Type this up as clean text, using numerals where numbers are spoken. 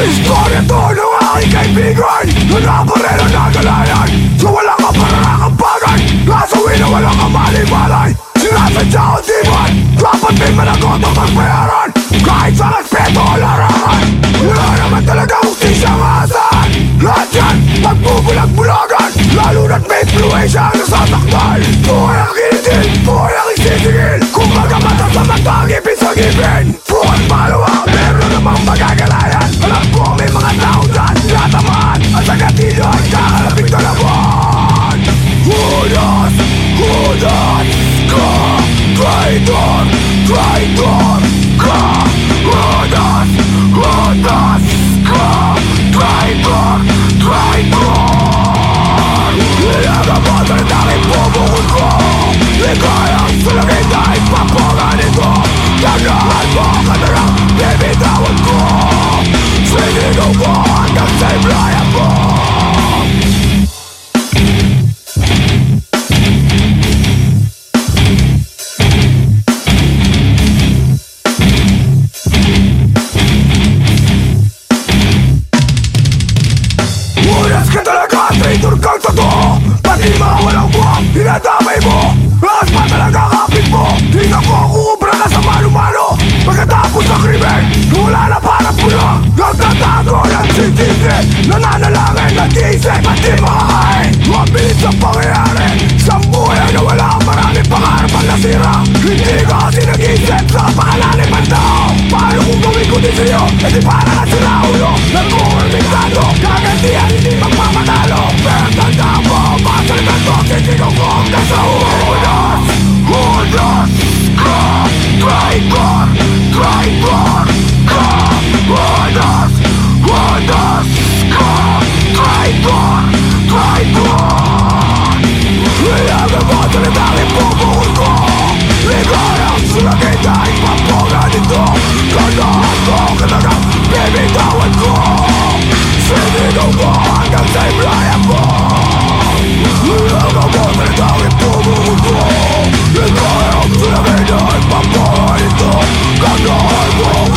Istorya to ng aking kaibigan na naparela na galayan sa walang kaparakampagan. Kasawin na walang kamali-malay. Sinasadya o di man, dapat may managot ang magbayaran. Kahit sa respeto o larangan, wala naman talaga hustisya ang asahan. Lahat yan, magbubulag-bulagan, lalo na't may influensya ang nasasaktan. Buhay ang kinidil, buhay ang isisigil. Kung magamata sa matang ibig-sagipin, buhay malawa, meron namang magagalayan. Alam ko may mga tao dyan natamaan, at sa gatilyo ay kakalapit na naman. Hudas, hudas ka, traitor, traitor ka. Hudas, hudas ka, traitor, traitor. Ilagabot ang daming bubukod ko, di kayang sulagay dahil papanganin ko. Tandaan mo ka na lang, bibitawan ko. Sinigaw ko hanggang sa imlayan mo. Unas ka talaga, traitor kang totoo. Pati mga walang buwang, dinadamay mo. Lakas pa talaga kapit mo. Di na ko kuubra ka sa mano-mano. Pagkatapos ng krimen, wala na para pula. Nagtatago ng sisisi, nananalangin na di-isip at di makakain. Mabilis ang pangyayari, sa buhay na wala ang maraming pangarap ang nasira. Hindi ka kasi nag-isip sa pakalalim ang tao. Paano kung gawin ko din sa'yo, e di para ka sila ulo. Nagkukulimitado, kagantihan hindi magpamatalo. Pero tandaan mo, masalitan ko, sisigaw ko hanggang sa hudas. Hudas ka, traitor, traitor ka. Hudas, hudas ka, traitor, traitor. Ilagan mo sa nagdangin bubukod ko. Ligay ang sulagay dahil papoga nito. Tandaan mo katagang bibitawan ko. Sinigaw ko hanggang sa imlayan mo. Ilagan mo sa nagdangin bubukod ko. Ligay ang sulagay dahil papoga nito. Tandaan mo